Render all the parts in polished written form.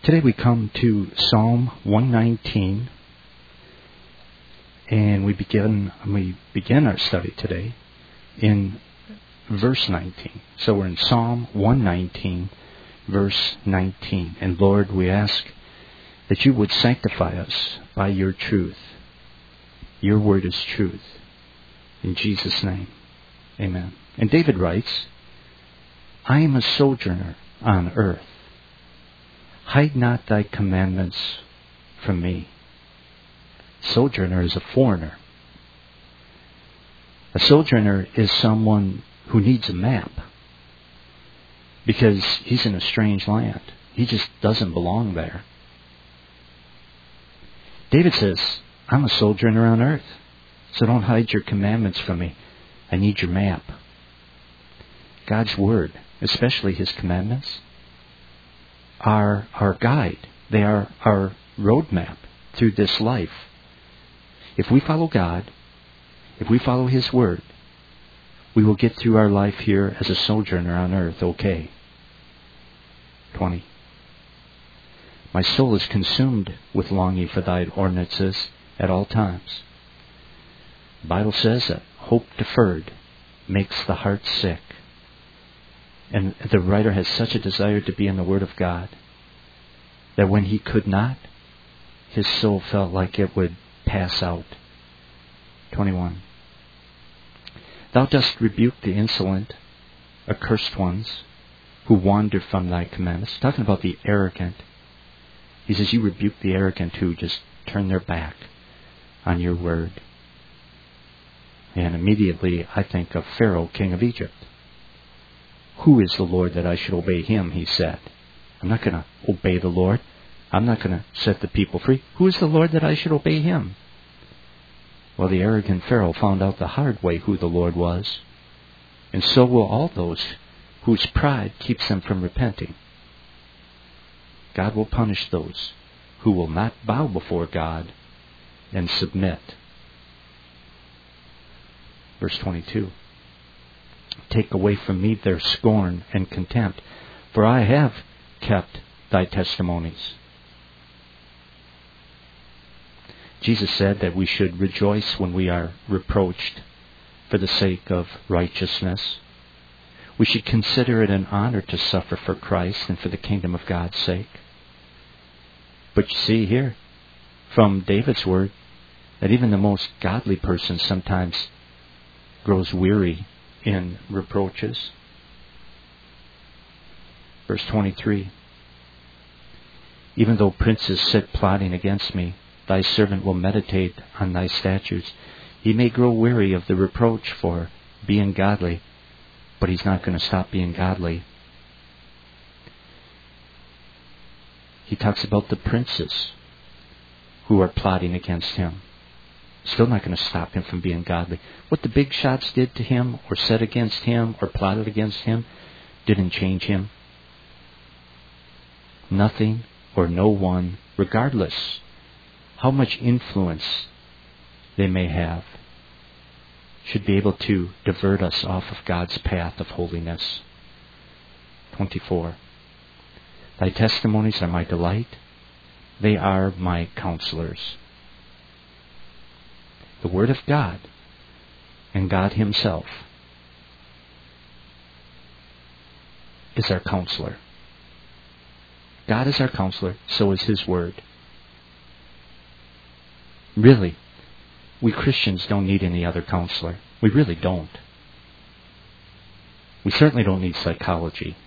Today we come to Psalm 119, and we begin our study today in verse 19. So we're in Psalm 119, verse 19. And Lord, we ask that you would sanctify us by your truth. Your word is truth. In Jesus' name, amen. And David writes, I am a sojourner on earth. Hide not thy commandments from me. Sojourner is a foreigner. A sojourner is someone who needs a map because he's in a strange land. He just doesn't belong there. David says, I'm a sojourner on earth, so don't hide your commandments from me. I need your map. God's Word, especially His commandments, are our guide. They are our roadmap through this life. If we follow God, if we follow His Word, we will get through our life here as a sojourner on earth okay. 20. My soul is consumed with longing for thy ordinances at all times. The Bible says that hope deferred makes the heart sick. And the writer has such a desire to be in the Word of God that when he could not, his soul felt like it would pass out. 21. Thou dost rebuke the insolent, accursed ones who wander from thy commandments. Talking about the arrogant. He says you rebuke the arrogant who just turn their back on your word. And immediately I think of Pharaoh, king of Egypt. Who is the Lord that I should obey him, he said. I'm not going to obey the Lord. I'm not going to set the people free. Who is the Lord that I should obey him? Well, the arrogant Pharaoh found out the hard way who the Lord was. And so will all those whose pride keeps them from repenting. God will punish those who will not bow before God and submit. Verse 22. Take away from me their scorn and contempt, for I have kept thy testimonies. Jesus said that we should rejoice when we are reproached for the sake of righteousness. We should consider it an honor to suffer for Christ and for the kingdom of God's sake. But you see here, from David's word, that even the most godly person sometimes grows weary in reproaches. Verse 23. Even though princes sit plotting against me, thy servant will meditate on thy statutes. He may grow weary of the reproach for being godly, but he's not going to stop being godly. He talks about the princes who are plotting against him. Still not going to stop him from being godly. What the big shots did to him, or said against him, or plotted against him, didn't change him. Nothing or no one, regardless how much influence they may have, should be able to divert us off of God's path of holiness. 24. Thy testimonies are my delight. They are my counselors. The Word of God and God Himself is our counselor. God is our counselor, so is His Word. Really, we Christians don't need any other counselor. We really don't. We certainly don't need psychology.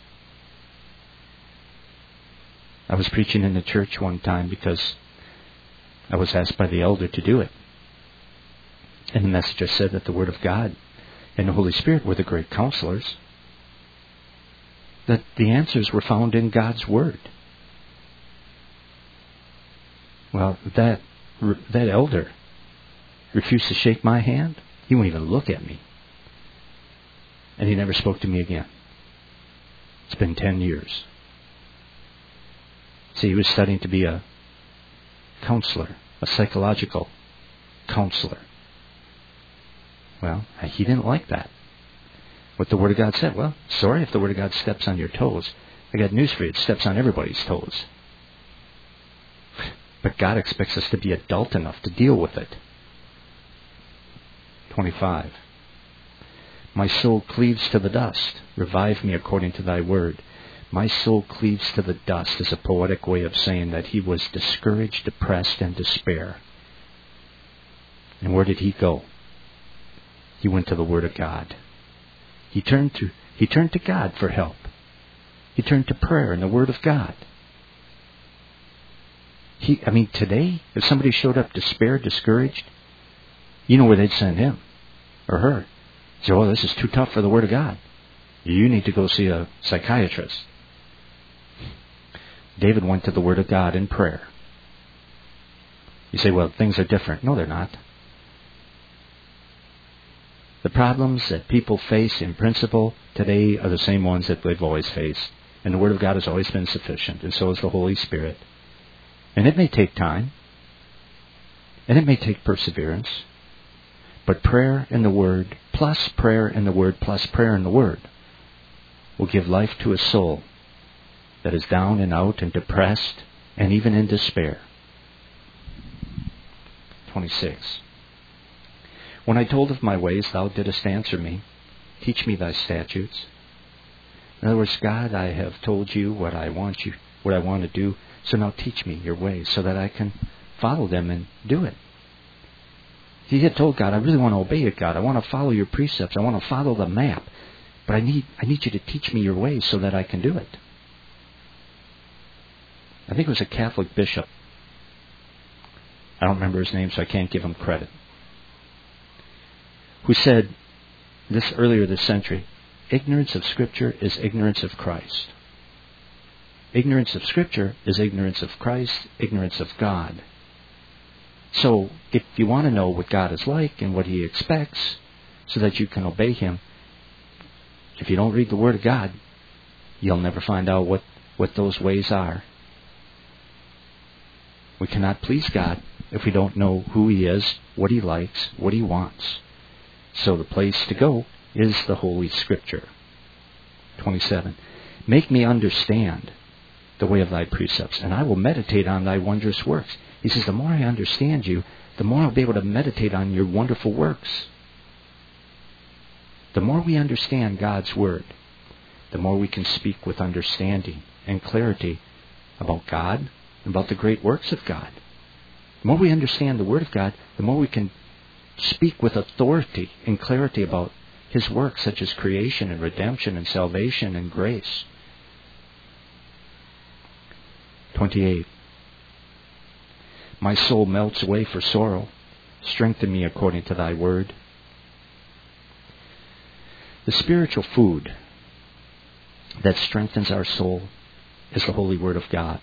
I was preaching in the church one time because I was asked by the elder to do it. And the message just said that the Word of God and the Holy Spirit were the great counselors. That the answers were found in God's Word. Well, that elder refused to shake my hand. He wouldn't even look at me. And he never spoke to me again. It's been 10 years. See, he was studying to be a counselor, a psychological counselor. Well, he didn't like that. What the Word of God said, well, sorry if the Word of God steps on your toes. I got news for you, it steps on everybody's toes. But God expects us to be adult enough to deal with it. 25. My soul cleaves to the dust. Revive me according to thy word. My soul cleaves to the dust is a poetic way of saying that he was discouraged, depressed, and despair. And where did he go? He went to the Word of God. He turned to God for help. He turned to prayer and the Word of God. Today, if somebody showed up despair, discouraged, you know where they'd send him or her. Say, oh, this is too tough for the Word of God. You need to go see a psychiatrist. David went to the Word of God in prayer. You say, well, things are different. No, they're not. The problems that people face in principle today are the same ones that they've always faced. And the Word of God has always been sufficient, and so has the Holy Spirit. And it may take time, and it may take perseverance, but prayer in the Word, plus prayer in the Word, plus prayer in the Word, will give life to a soul that is down and out and depressed and even in despair. 26. When I told of my ways, thou didst answer me. Teach me thy statutes. In other words, God, I have told you what I want to do, so now teach me your ways so that I can follow them and do it. He had told God, I really want to obey it, God. I want to follow your precepts. I want to follow the map. But I need you to teach me your ways so that I can do it. I think it was a Catholic bishop. I don't remember his name, so I can't give him credit. Who said this earlier this century, ignorance of Scripture is ignorance of Christ. Ignorance of Scripture is ignorance of Christ, ignorance of God. So, if you want to know what God is like and what He expects so that you can obey Him, if you don't read the Word of God, you'll never find out what those ways are. We cannot please God if we don't know who He is, what He likes, what He wants. So the place to go is the Holy Scripture. 27. Make me understand the way of thy precepts, and I will meditate on thy wondrous works. He says, the more I understand you, the more I'll be able to meditate on your wonderful works. The more we understand God's Word, the more we can speak with understanding and clarity about God, about the great works of God. The more we understand the Word of God, the more we can speak with authority and clarity about His works, such as creation and redemption and salvation and grace. 28. My soul melts away for sorrow. Strengthen me according to thy word. The spiritual food that strengthens our soul is the holy word of God.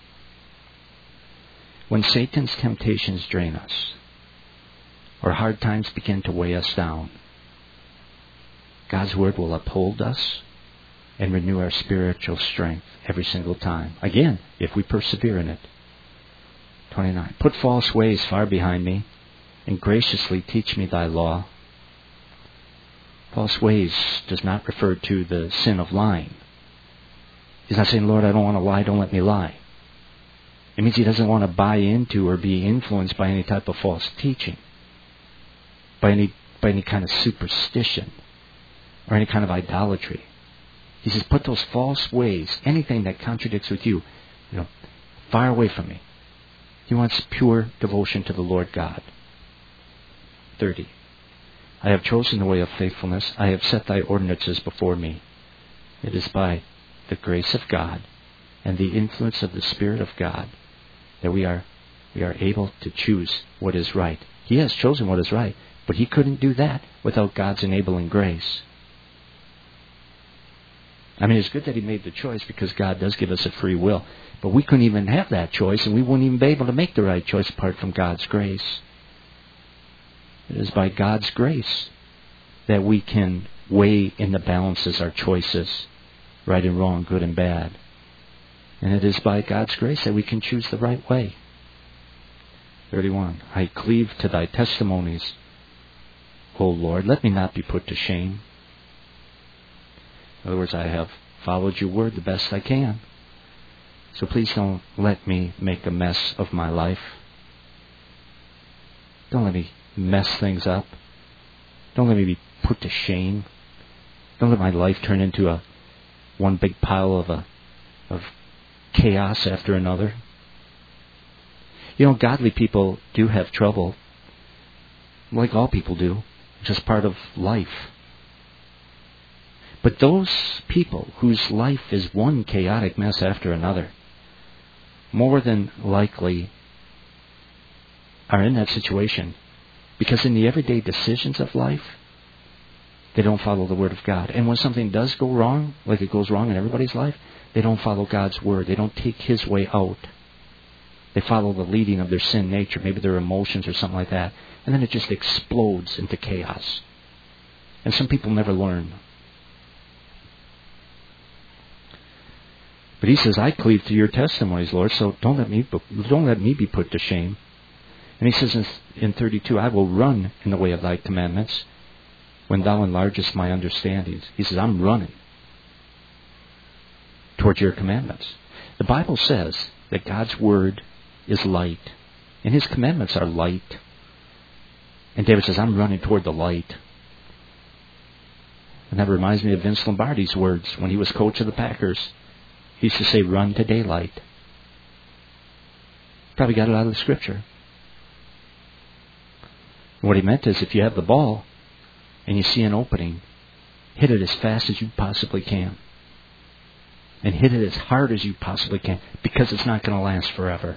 When Satan's temptations drain us, or hard times begin to weigh us down, God's word will uphold us and renew our spiritual strength every single time. Again, if we persevere in it. 29. Put false ways far behind me, and graciously teach me thy law. False ways does not refer to the sin of lying. He's not saying, Lord, I don't want to lie, don't let me lie. It means he doesn't want to buy into or be influenced by any type of false teaching, by any kind of superstition, or any kind of idolatry. He says, put those false ways, anything that contradicts with you, far away from me. He wants pure devotion to the Lord God. 30. I have chosen the way of faithfulness. I have set thy ordinances before me. It is by the grace of God and the influence of the Spirit of God that we are able to choose what is right. He has chosen what is right, but he couldn't do that without God's enabling grace. It's good that he made the choice because God does give us a free will. But we couldn't even have that choice, and we wouldn't even be able to make the right choice apart from God's grace. It is by God's grace that we can weigh in the balances our choices, right and wrong, good and bad. And it is by God's grace that we can choose the right way. 31. I cleave to thy testimonies, O Lord. Let me not be put to shame. In other words, I have followed your word the best I can. So please don't let me make a mess of my life. Don't let me mess things up. Don't let me be put to shame. Don't let my life turn into one big pile of chaos after another. You know, godly people do have trouble, like all people do, just part of life. But those people whose life is one chaotic mess after another, more than likely are in that situation because in the everyday decisions of life, they don't follow the Word of God. And when something does go wrong, like it goes wrong in everybody's life, they don't follow God's Word. They don't take His way out. They follow the leading of their sin nature, maybe their emotions or something like that. And then it just explodes into chaos. And some people never learn. But he says, I cleave to your testimonies, Lord, so don't let me be put to shame. And he says in 32, I will run in the way of thy commandments when thou enlargest my understandings. He says, I'm running towards your commandments. The Bible says that God's Word is light, and His commandments are light. And David says, I'm running toward the light. And that reminds me of Vince Lombardi's words when he was coach of the Packers. He used to say, run to daylight. Probably got it out of the Scripture. And what he meant is if you have the ball and you see an opening, hit it as fast as you possibly can. And hit it as hard as you possibly can, because it's not going to last forever.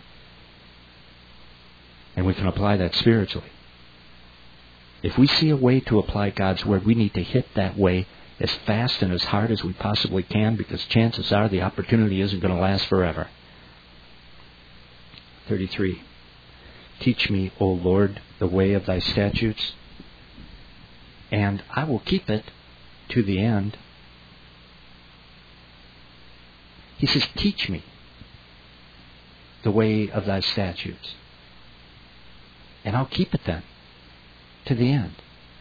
And we can apply that spiritually. If we see a way to apply God's Word, we need to hit that way as fast and as hard as we possibly can, because chances are the opportunity isn't going to last forever. 33. Teach me, O Lord, the way of thy statutes, and I will keep it to the end. He says, teach me the way of thy statutes, and I'll keep it then to the end.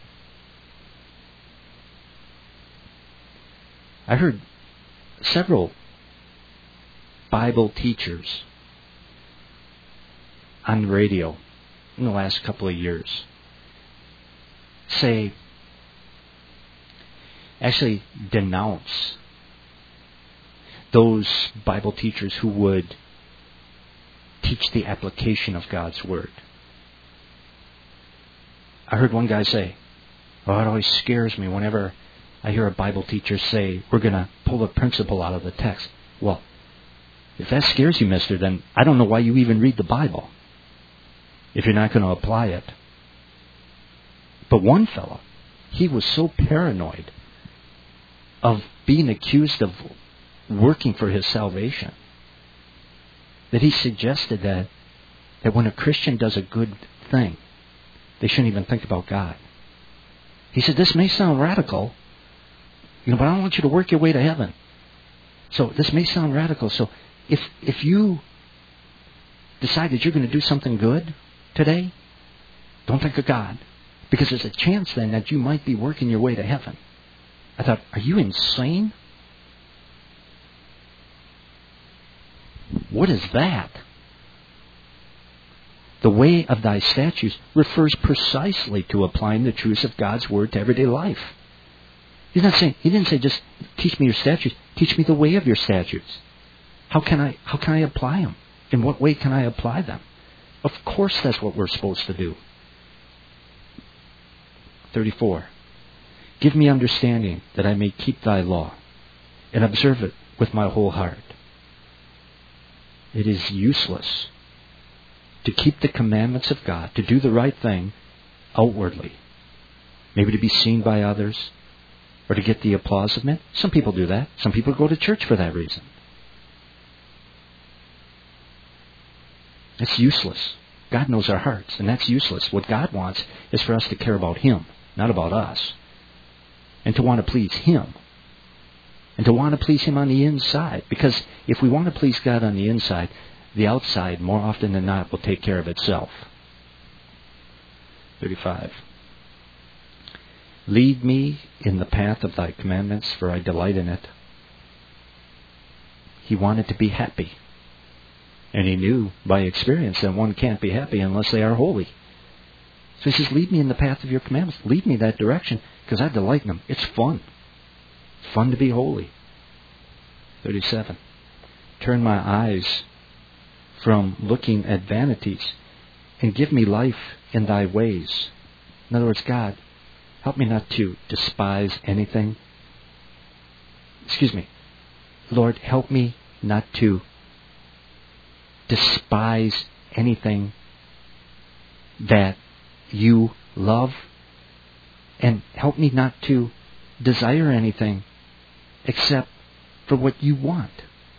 I heard several Bible teachers on the radio in the last couple of years actually denounce those Bible teachers who would teach the application of God's Word. I heard one guy say, it always scares me whenever I hear a Bible teacher say, we're going to pull a principle out of the text. Well, if that scares you, mister, then I don't know why you even read the Bible if you're not going to apply it. But one fellow, he was so paranoid of being accused of working for his salvation that he suggested that when a Christian does a good thing, they shouldn't even think about God. He said, this may sound radical, but I don't want you to work your way to heaven. So this may sound radical. So if you decide that you're going to do something good today, don't think of God, because there's a chance then that you might be working your way to heaven. I thought, are you insane? What is that? The way of thy statutes refers precisely to applying the truths of God's Word to everyday life. He didn't say just teach me your statutes. Teach me the way of your statutes. How can I apply them? In what way can I apply them? Of course that's what we're supposed to do. 34. Give me understanding that I may keep thy law and observe it with my whole heart. It is useless to keep the commandments of God, to do the right thing outwardly. Maybe to be seen by others or to get the applause of men. Some people do that. Some people go to church for that reason. It's useless. God knows our hearts, and that's useless. What God wants is for us to care about Him, not about us. And to want to please Him. And to want to please Him on the inside. Because if we want to please God on the inside, the outside, more often than not, will take care of itself. 35. Lead me in the path of thy commandments, for I delight in it. He wanted to be happy. And he knew by experience that one can't be happy unless they are holy. So he says, lead me in the path of your commandments. Lead me that direction, because I delight in them. It's fun. It's fun to be holy. 37. Turn my eyes from looking at vanities, and give me life in thy ways. In other words, God, help me not to despise anything. Lord, help me not to despise anything that you love, and help me not to desire anything except for what you want.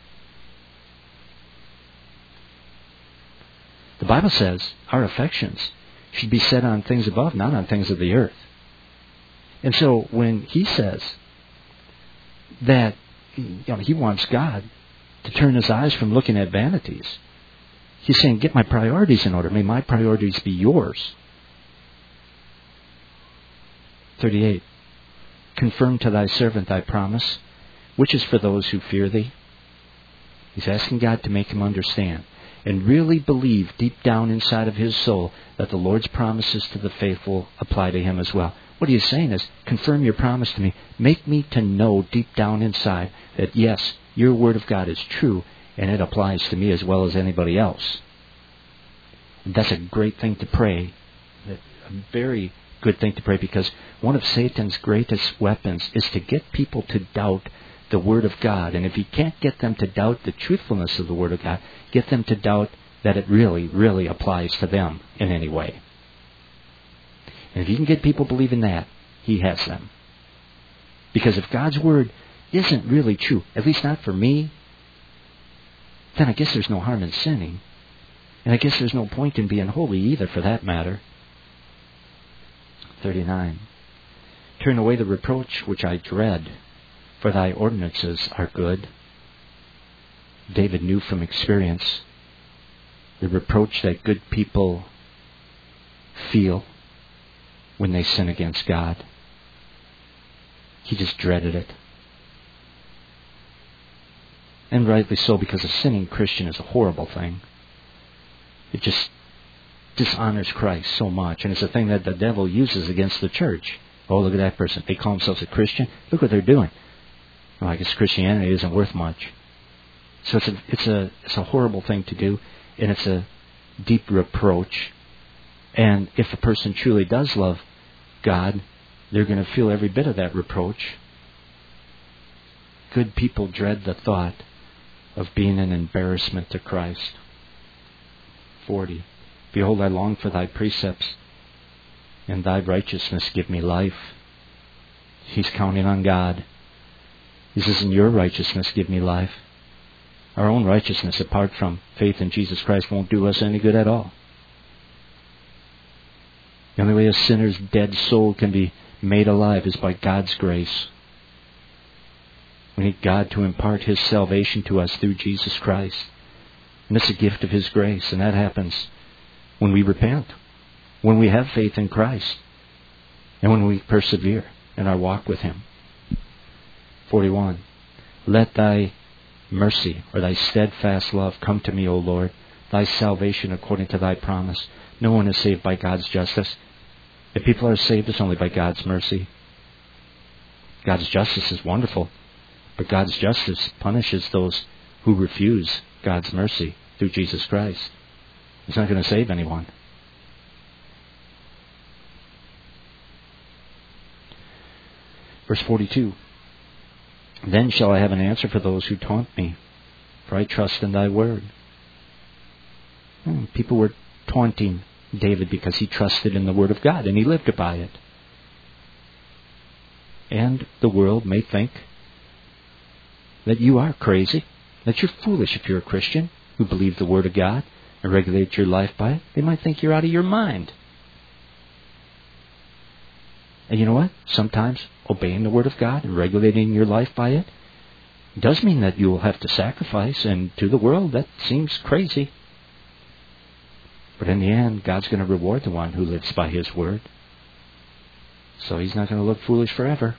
The Bible says our affections should be set on things above, not on things of the earth. And so when he says that he wants God to turn his eyes from looking at vanities, he's saying, get my priorities in order. May my priorities be yours. 38. Confirm to thy servant thy promise, which is for those who fear thee. He's asking God to make him understand and really believe deep down inside of his soul that the Lord's promises to the faithful apply to him as well. What he's saying is, confirm your promise to me. Make me to know deep down inside that, yes, your word of God is true, and it applies to me as well as anybody else. And that's a great thing to pray. A very good thing to pray, because one of Satan's greatest weapons is to get people to doubt the Word of God. And if he can't get them to doubt the truthfulness of the Word of God, get them to doubt that it really, really applies to them in any way. And if you can get people believing that, he has them. Because if God's Word isn't really true, at least not for me, then I guess there's no harm in sinning. And I guess there's no point in being holy either, for that matter. 39. Turn away the reproach which I dread, for thy ordinances are good. David knew from experience the reproach that good people feel when they sin against God. He just dreaded it. And rightly so, because a sinning Christian is a horrible thing. It just dishonors Christ so much, and it's a thing that the devil uses against the church. Oh, look at that person. They call themselves a Christian. Look what they're doing. Well, I guess Christianity isn't worth much. So it's a horrible thing to do, and it's a deep reproach. And if a person truly does love God, they're going to feel every bit of that reproach. Good people dread the thought of being an embarrassment to Christ. 40. Behold, I long for thy precepts, and thy righteousness give me life. He's counting on God. He says, in your righteousness give me life. Our own righteousness, apart from faith in Jesus Christ, won't do us any good at all. The only way a sinner's dead soul can be made alive is by God's grace. We need God to impart His salvation to us through Jesus Christ. And it's a gift of His grace, and that happens when we repent, when we have faith in Christ, and when we persevere in our walk with Him. 41. Let thy mercy or thy steadfast love come to me, O Lord, thy salvation according to thy promise. No one is saved by God's justice. If people are saved, it's only by God's mercy. God's justice is wonderful, but God's justice punishes those who refuse God's mercy through Jesus Christ. He's not going to save anyone. Verse 42. Then shall I have an answer for those who taunt me, for I trust in thy word. People were taunting David because he trusted in the word of God and he lived by it. And the world may think that you are crazy, that you're foolish if you're a Christian who believe the word of God and regulate your life by it. They might think you're out of your mind. And you know what? Sometimes obeying the word of God and regulating your life by it does mean that you will have to sacrifice, and to the world that seems crazy. But in the end, God's going to reward the one who lives by His word. So He's not going to look foolish forever.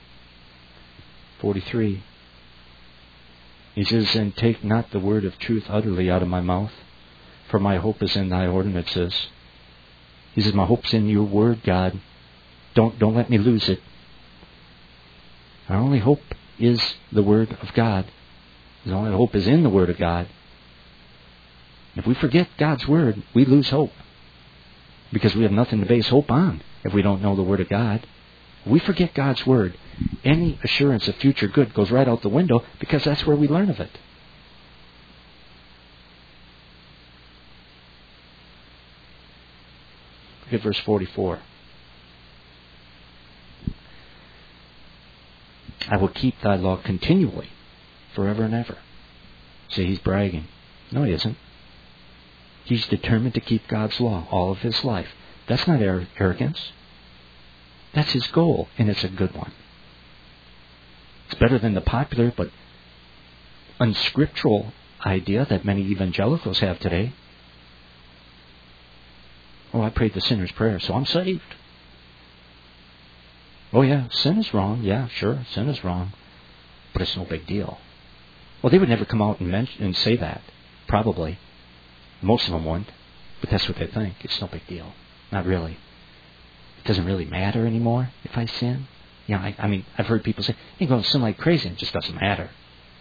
43. He says, and take not the word of truth utterly out of my mouth, For my hope is in thy ordinances. He says, my hope's in your word, God. Don't let me lose it. Our only hope is the word of God. Our only hope is in the word of God. If we forget God's word, we lose hope. Because we have nothing to base hope on if we don't know the word of God. If we forget God's word, any assurance of future good goes right out the window, because that's where we learn of it. Look at verse 44. I will keep thy law continually, forever and ever. See, he's bragging. No, he isn't. He's determined to keep God's law all of his life. That's not arrogance. That's his goal, and it's a good one. It's better than the popular but unscriptural idea that many evangelicals have today. Oh, I prayed the sinner's prayer, so I'm saved. Oh yeah, sin is wrong. Yeah, sure, sin is wrong. But it's no big deal. Well, they would never come out and say that. Probably. Most of them wouldn't. But that's what they think. It's no big deal. Not really. It doesn't really matter anymore if I sin. Yeah, I mean, I've heard people say, you're going to sin like crazy. It just doesn't matter.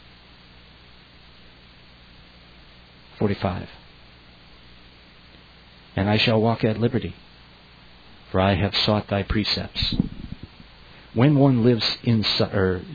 45. And I shall walk at liberty, for I have sought thy precepts. When one lives inside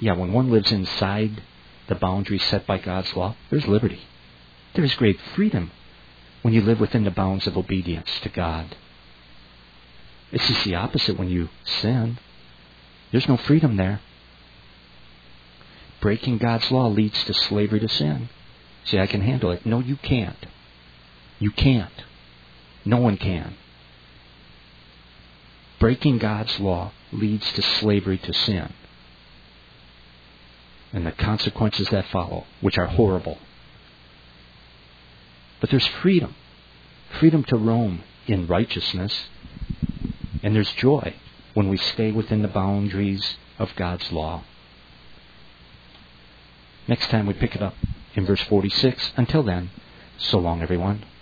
the boundaries set by God's law, there's liberty. There is great freedom when you live within the bounds of obedience to God. It's just the opposite when you sin. There's no freedom there. Breaking God's law leads to slavery to sin. See, I can handle it. No, you can't. You can't. No one can. Breaking God's law leads to slavery to sin. And the consequences that follow, which are horrible. But there's freedom. Freedom to roam in righteousness. And there's joy when we stay within the boundaries of God's law. Next time we pick it up in verse 46. Until then, so long everyone.